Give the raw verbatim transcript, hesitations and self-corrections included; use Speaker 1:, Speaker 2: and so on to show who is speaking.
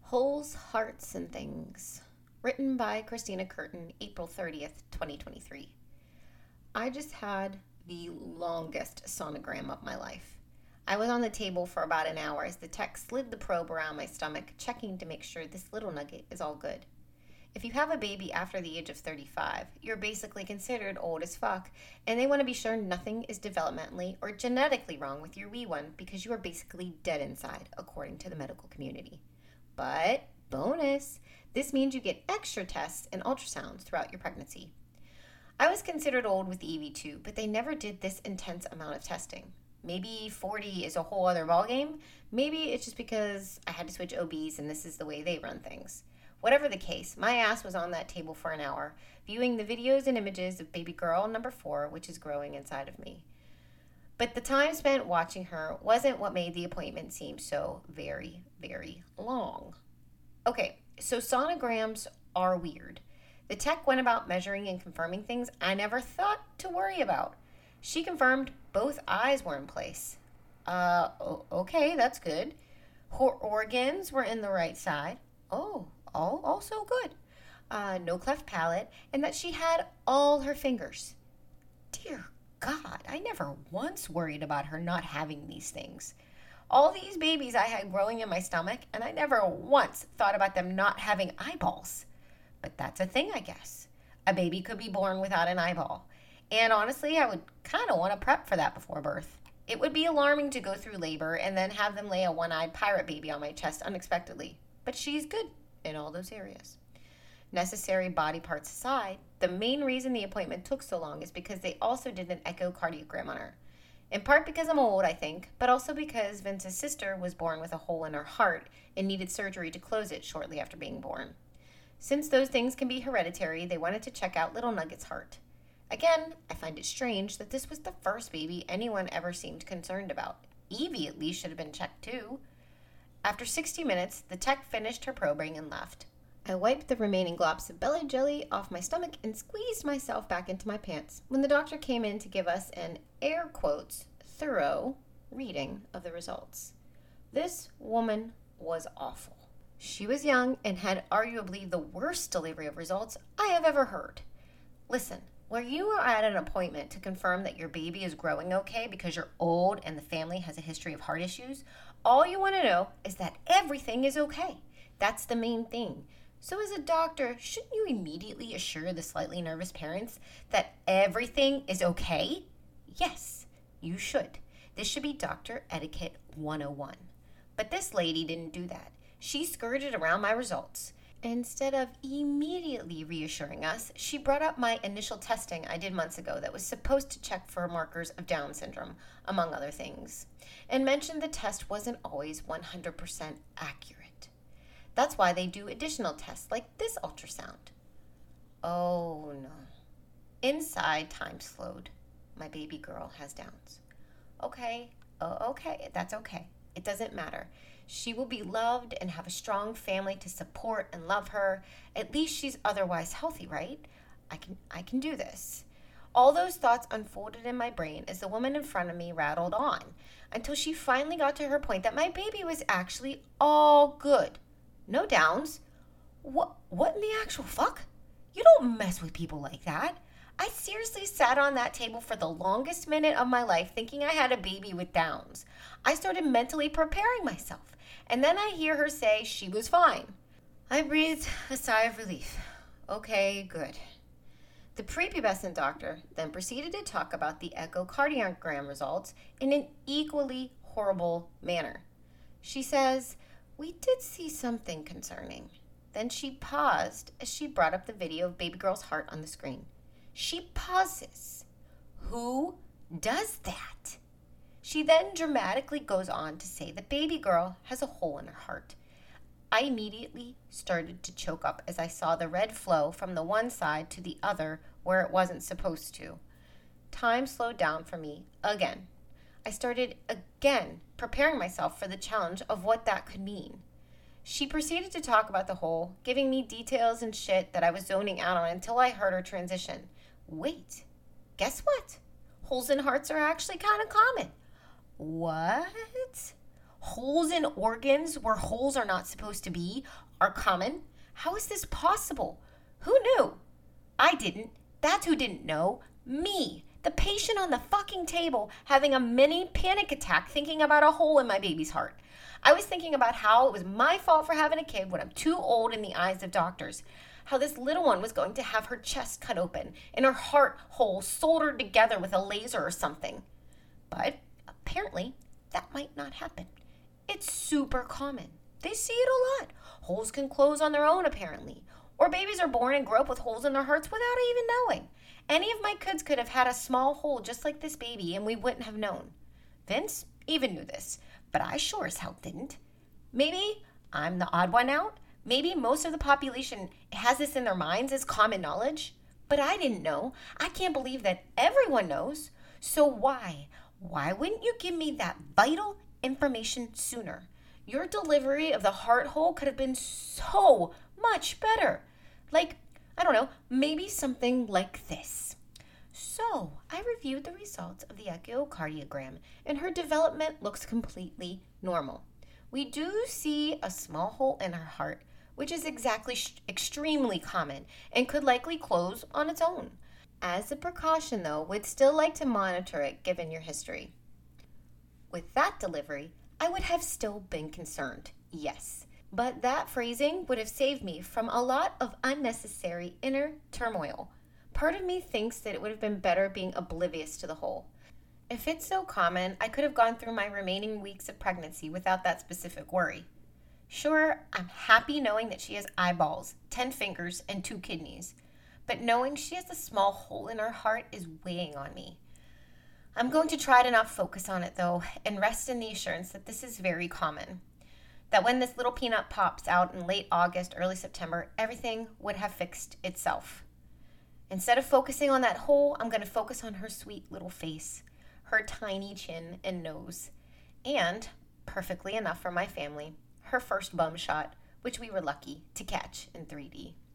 Speaker 1: Holes, Hearts, and Things. Written by Christina Curtin, April thirtieth, twenty twenty-three. I just had the longest sonogram of my life. I was on the table for about an hour as the tech slid the probe around my stomach, checking to make sure this little nugget is all good. If you have a baby after the age of thirty-five, you're basically considered old as fuck, and they want to be sure nothing is developmentally or genetically wrong with your wee one because you are basically dead inside, according to the medical community. But, bonus, this means you get extra tests and ultrasounds throughout your pregnancy. I was considered old with E V too, but they never did this intense amount of testing. Maybe forty is a whole other ballgame. Maybe it's just because I had to switch O Bs and this is the way they run things. Whatever the case, my ass was on that table for an hour, viewing the videos and images of baby girl number four, which is growing inside of me. But the time spent watching her wasn't what made the appointment seem so very, very long. Okay, so sonograms are weird. The tech went about measuring and confirming things I never thought to worry about. She confirmed both eyes were in place. Uh, okay, that's good. Her organs were in the right side. Oh, all also good. Uh, no cleft palate, and that she had all her fingers. Dear God, I never once worried about her not having these things. All these babies I had growing in my stomach, and I never once thought about them not having eyeballs. But that's a thing, I guess. A baby could be born without an eyeball. And honestly, I would kind of want to prep for that before birth. It would be alarming to go through labor and then have them lay a one-eyed pirate baby on my chest unexpectedly. But she's good in all those areas. Necessary body parts aside, the main reason the appointment took so long is because they also did an echocardiogram on her. In part because I'm old, I think, but also because Vince's sister was born with a hole in her heart and needed surgery to close it shortly after being born. Since those things can be hereditary, they wanted to check out little Nugget's heart. Again, I find it strange that this was the first baby anyone ever seemed concerned about. Evie at least should have been checked too. After sixty minutes, the tech finished her probing and left. I wiped the remaining globs of belly jelly off my stomach and squeezed myself back into my pants when the doctor came in to give us an, air quotes, thorough reading of the results. This woman was awful. She was young and had arguably the worst delivery of results I have ever heard. Listen, where you are at an appointment to confirm that your baby is growing okay because you're old and the family has a history of heart issues, all you want to know is that everything is okay. That's the main thing. So as a doctor, shouldn't you immediately assure the slightly nervous parents that everything is okay? Yes, you should. This should be Doctor Etiquette one oh one. But this lady didn't do that. She skirted around my results. Instead of immediately reassuring us, she brought up my initial testing I did months ago that was supposed to check for markers of Down syndrome, among other things, and mentioned the test wasn't always one hundred percent accurate. That's why they do additional tests like this ultrasound. Oh no. Inside, time slowed. My baby girl has Downs. Okay, uh, okay, that's okay. It doesn't matter. She will be loved and have a strong family to support and love her. At least she's otherwise healthy, right? I can I can do this. All those thoughts unfolded in my brain as the woman in front of me rattled on until she finally got to her point that my baby was actually all good. No Downs. What what in the actual fuck? You don't mess with people like that. I seriously sat on that table for the longest minute of my life thinking I had a baby with Downs. I started mentally preparing myself, and then I hear her say she was fine. I breathed a sigh of relief. Okay, good. The prepubescent doctor then proceeded to talk about the echocardiogram results in an equally horrible manner. She says, "We did see something concerning." Then she paused as she brought up the video of baby girl's heart on the screen. She pauses. Who does that? She then dramatically goes on to say the baby girl has a hole in her heart. I immediately started to choke up as I saw the red flow from the one side to the other where it wasn't supposed to. Time slowed down for me again. I started again preparing myself for the challenge of what that could mean. She proceeded to talk about the hole, giving me details and shit that I was zoning out on until I heard her transition. Wait, guess what? Holes in hearts are actually kind of common. What? Holes in organs where holes are not supposed to be are common. How is this possible? Who knew? I didn't. That's who didn't know. Me, the patient on the fucking table, having a mini panic attack thinking about a hole in my baby's heart. I was thinking about how it was my fault for having a kid when I'm too old in the eyes of doctors. How this little one was going to have her chest cut open and her heart hole soldered together with a laser or something. But apparently, that might not happen. It's super common. They see it a lot. Holes can close on their own, apparently. Or babies are born and grow up with holes in their hearts without even knowing. Any of my kids could have had a small hole just like this baby, and we wouldn't have known. Vince even knew this, but I sure as hell didn't. Maybe I'm the odd one out. Maybe most of the population has this in their minds as common knowledge. But I didn't know. I can't believe that everyone knows. So why? Why wouldn't you give me that vital information sooner? Your delivery of the heart hole could have been so much better. Like, I don't know, maybe something like this. So, I reviewed the results of the echocardiogram, and her development looks completely normal. We do see a small hole in her heart, which is exactly sh- extremely common and could likely close on its own. As a precaution, though, we'd still like to monitor it given your history. With that delivery, I would have still been concerned, yes. But that phrasing would have saved me from a lot of unnecessary inner turmoil. Part of me thinks that it would have been better being oblivious to the hole. If it's so common, I could have gone through my remaining weeks of pregnancy without that specific worry. Sure, I'm happy knowing that she has eyeballs, ten fingers, and two kidneys. But knowing she has a small hole in her heart is weighing on me. I'm going to try to not focus on it, though, and rest in the assurance that this is very common. That when this little peanut pops out in late August, early September, everything would have fixed itself. Instead of focusing on that hole, I'm going to focus on her sweet little face, her tiny chin and nose, and, perfectly enough for my family, her first bum shot, which we were lucky to catch in three D.